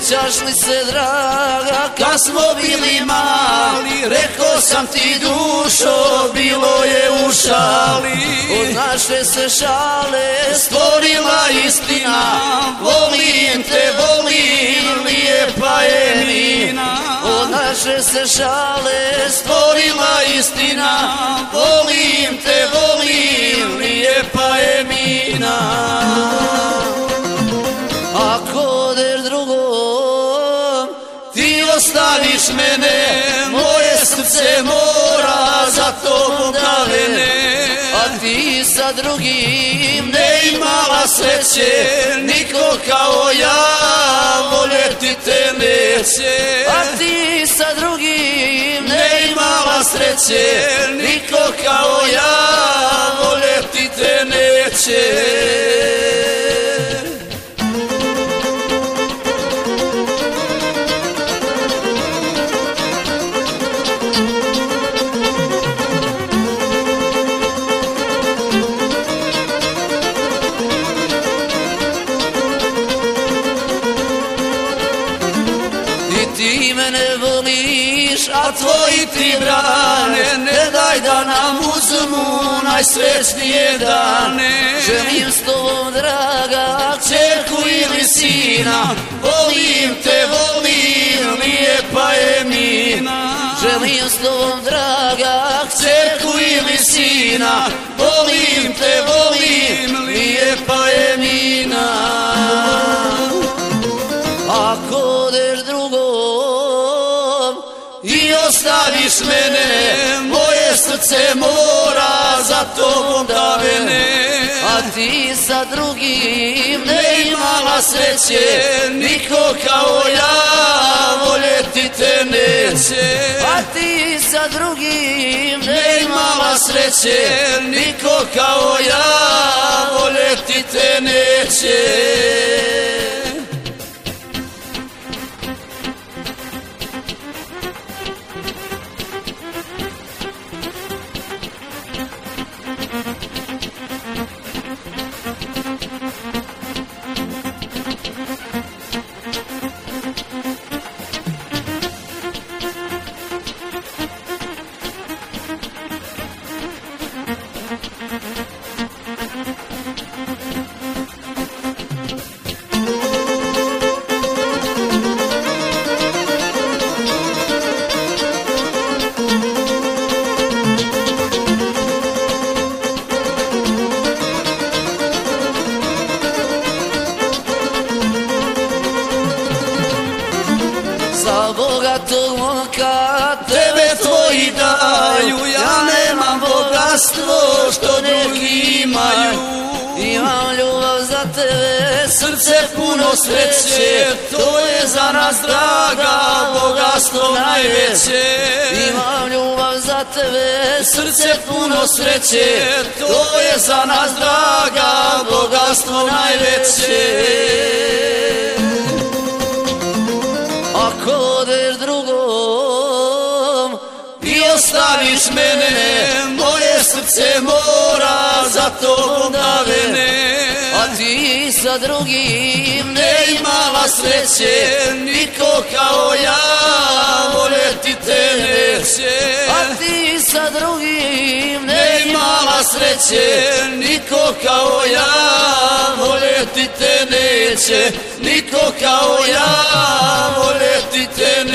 Sjećaš li se, draga, kad smo bili mali? Rekao sam ti, dušo, bilo je u šali. Od naše se šale stvorila istina. Volim te, volim, lijepa je Mina. Od naše se šale stvorila istina. Volim te, volim, lijepa je Mina. Ako odeš drugom, ti ostaviš mene, moje srce mora za tobom da vene. A ti sa drugim ne imala sreće, niko kao ja voljeti te neće. A ti sa drugim ne imala sreće, niko kao ja voljeti te neće. Ti mene voliš, a tvoji ti brane, ne daj da nam uzmu najsrećnije dane. Želim s tobom, draga, kćerku ili sina, volim te, volim, lijepa je Mina. Želim s tobom, draga, kćerku ili sina, volim te, volim, lijepa je Mina. Ako odeš drugom i ostaviš mene, moje srce mora za tobom da vene. A ti sa drugim ne imala sreće, niko kao ja voljeti te neće. A ti sa drugim ne imala sreće, niko kao ja voljeti te neće. Za bogatog momka tebe tvoji daju, ja nemam bogatstvo što drugi imaju. Imam ljubav za tebe, srce puno sreće, to je za nas, draga, bogatstvo najveće. Imam ljubav za tebe, srce puno sreće, to je za nas, draga, bogatstvo najveće. Ako odeš drugom i ostaviš mene, moje srce mora za tobom da vene. A ti sa drugim ne imala sreće, niko kao ja voljeti te neće. A ti sa drugim ne imala sreće, niko kao ja voljeti te neće. Niko kao ja voljeti te neće.